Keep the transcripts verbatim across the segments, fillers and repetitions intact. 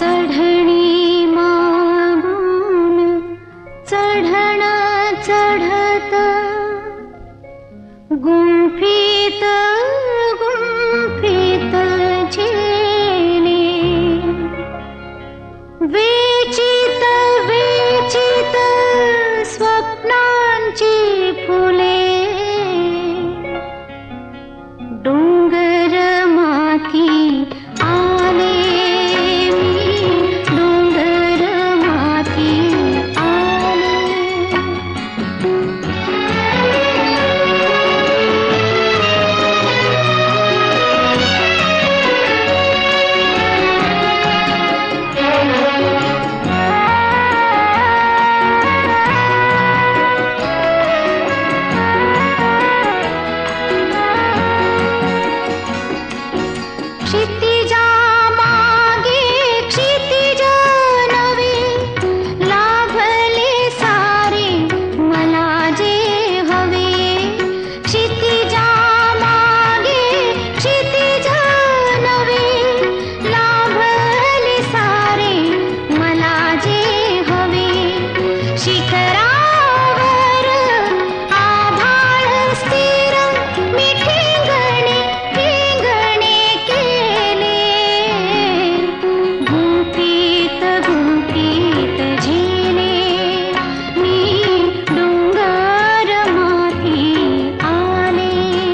चढणी मागून चढण चढत गुंफीत गुंफीत झेले वेचित वेचित स्वप्नांची फुले डोंगर माथी आले मी डोंगर माथी आले क्षितिजा मागे क्षितिज नवे लाभले सारे मला जे हवे क्षितिजा मागे क्षितिज नवे लाभले सारे मला जे हवे शिखरावर आभाळ स्थिर मी ठिंगणे ठिंगणे केले गुंफीत गुंफीत झेले मी डोंगर माथी आले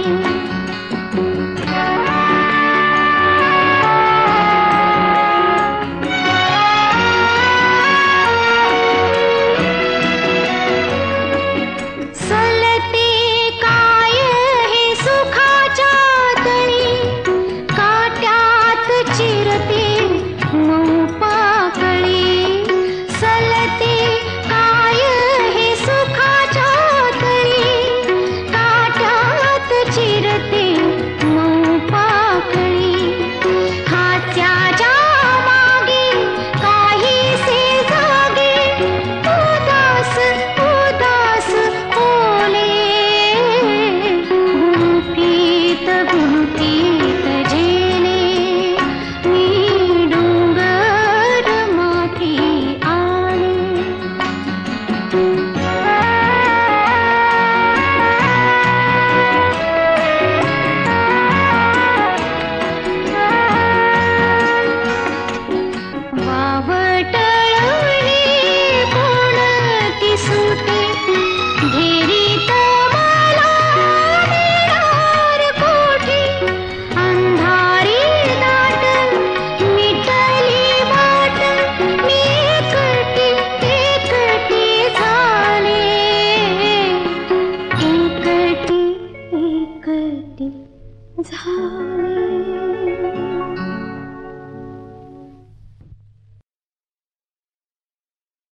सलते काय हे सुखाच्या तळी काट्यात चिरते मऊ पाकळी सलते काय हे सुखाच्या तळी काट्यात चिरते मऊ पाकळी हास्याच्या मागे काहीसे जागे उदास उदास ओले गुंफीत गुंफीत झेले मी डोंगर माथी आले वावटळली कोणती सुटे घेरीत मला मिळणार कोठी अंधारी दाट मिटली वाट मी एकटी एकटी झाले एकटी एकटी झाले